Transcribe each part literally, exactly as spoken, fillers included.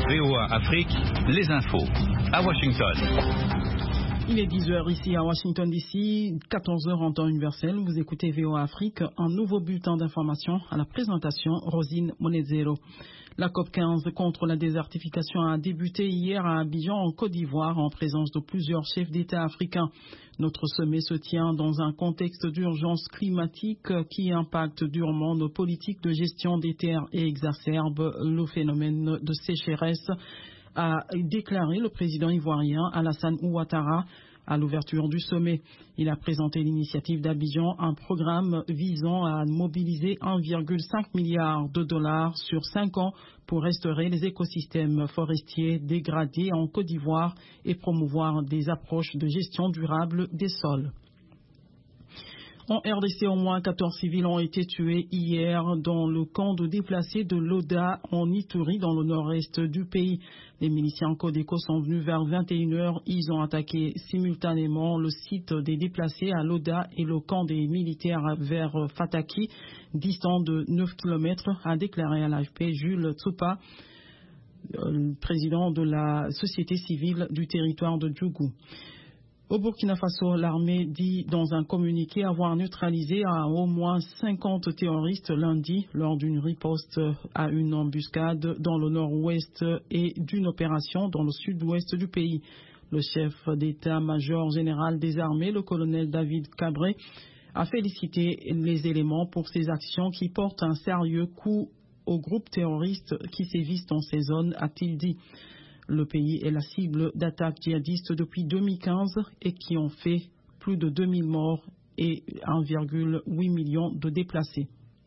V O A Afrique, les infos. À Washington. Il est dix heures ici à Washington D C, quatorze heures en temps universel. Vous écoutez V O A Afrique, un nouveau bulletin d'information à la présentation Rosine Monezero. La COP quinze contre la désertification a débuté hier à Abidjan en Côte d'Ivoire en présence de plusieurs chefs d'État africains. Notre sommet se tient dans un contexte d'urgence climatique qui impacte durement nos politiques de gestion des terres et exacerbe le phénomène de sécheresse, a déclaré le président ivoirien Alassane Ouattara à l'ouverture du sommet. Il a présenté l'initiative d'Abidjan, un programme visant à mobiliser un virgule cinq milliard de dollars sur cinq ans pour restaurer les écosystèmes forestiers dégradés en Côte d'Ivoire et promouvoir des approches de gestion durable des sols. En R D C, au moins quatorze civils ont été tués hier dans le camp de déplacés de Loda en Ituri, dans le nord-est du pays. Les miliciens Codeco sont venus vers vingt et une heures. Ils ont attaqué simultanément le site des déplacés à Loda et le camp des militaires vers Fataki, distant de neuf kilomètres, a déclaré à l'A F P Jules Tsupa, président de la société civile du territoire de Djougou. Au Burkina Faso, l'armée dit dans un communiqué avoir neutralisé à au moins cinquante terroristes lundi lors d'une riposte à une embuscade dans le nord-ouest et d'une opération dans le sud-ouest du pays. Le chef d'état-major général des armées, le colonel David Cabré, a félicité les éléments pour ces actions qui portent un sérieux coup aux groupes terroristes qui sévissent dans ces zones, a-t-il dit. Le pays est la cible d'attaques djihadistes depuis deux mille quinze et qui ont fait plus de deux mille morts et un virgule huit million de déplacés.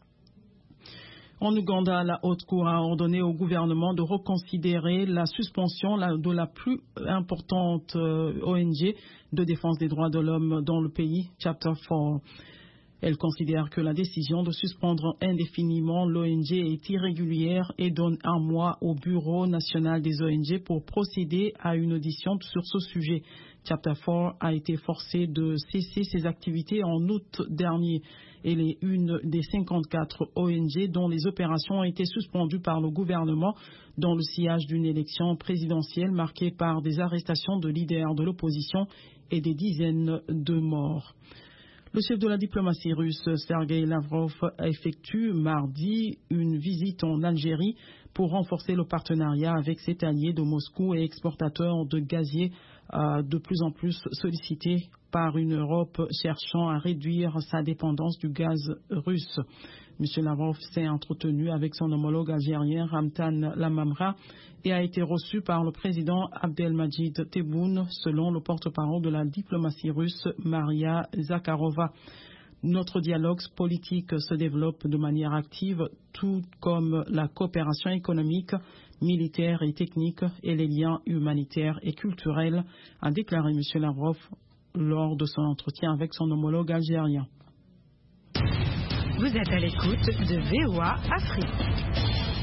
En Ouganda, la Haute Cour a ordonné au gouvernement de reconsidérer la suspension de la plus importante O N G de défense des droits de l'homme dans le pays, Chapter quatre. Elle considère que la décision de suspendre indéfiniment l'O N G est irrégulière et donne un mois au Bureau national des O N G pour procéder à une audition sur ce sujet. Chapter quatre a été forcé de cesser ses activités en août dernier. Elle est une des cinquante-quatre O N G dont les opérations ont été suspendues par le gouvernement dans le sillage d'une élection présidentielle marquée par des arrestations de leaders de l'opposition et des dizaines de morts. Le chef de la diplomatie russe, Sergei Lavrov, effectue mardi une visite en Algérie pour renforcer le partenariat avec ses alliés de Moscou et exportateurs de gazier euh, de plus en plus sollicités par une Europe cherchant à réduire sa dépendance du gaz russe. M. Lavrov s'est entretenu avec son homologue algérien Ramtan Lamamra et a été reçu par le président Abdelmajid Tebboune, selon le porte-parole de la diplomatie russe, Maria Zakharova. Notre dialogue politique se développe de manière active, tout comme la coopération économique, militaire et technique et les liens humanitaires et culturels, a déclaré M. Lavrov lors de son entretien avec son homologue algérien. Vous êtes à l'écoute de V O A Afrique.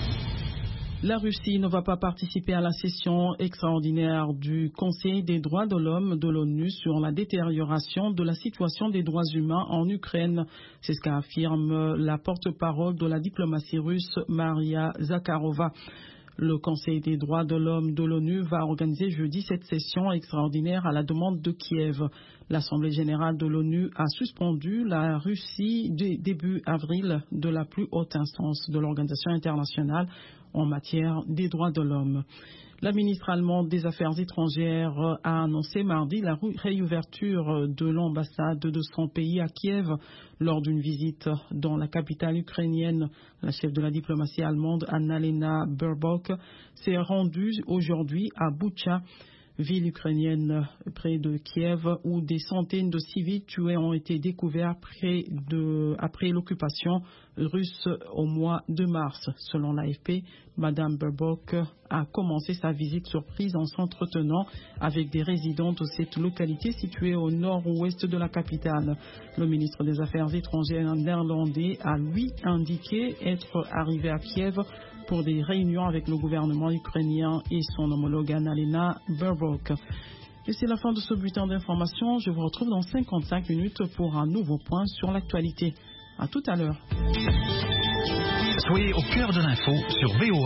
La Russie ne va pas participer à la session extraordinaire du Conseil des droits de l'homme de l'ONU sur la détérioration de la situation des droits humains en Ukraine. C'est ce qu'affirme la porte-parole de la diplomatie russe, Maria Zakharova. Le Conseil des droits de l'homme de l'ONU va organiser jeudi cette session extraordinaire à la demande de Kiev. L'Assemblée générale de l'ONU a suspendu la Russie début avril de la plus haute instance de l'organisation internationale en matière des droits de l'homme. La ministre allemande des Affaires étrangères a annoncé mardi la réouverture de l'ambassade de son pays à Kiev lors d'une visite dans la capitale ukrainienne. La chef de la diplomatie allemande, Annalena Baerbock, s'est rendue aujourd'hui à Boutcha, ville ukrainienne près de Kiev, où des centaines de civils tués ont été découverts près de, après l'occupation russe au mois de mars. Selon l'A F P, Mme Baerbock a commencé sa visite surprise en s'entretenant avec des résidents de cette localité située au nord-ouest de la capitale. Le ministre des Affaires étrangères néerlandais a lui indiqué être arrivé à Kiev pour des réunions avec le gouvernement ukrainien et son homologue Annalena Baerbock. Et c'est la fin de ce bulletin d'information. Je vous retrouve dans cinquante-cinq minutes pour un nouveau point sur l'actualité. À tout à l'heure. Soyez au cœur de l'info sur V O A.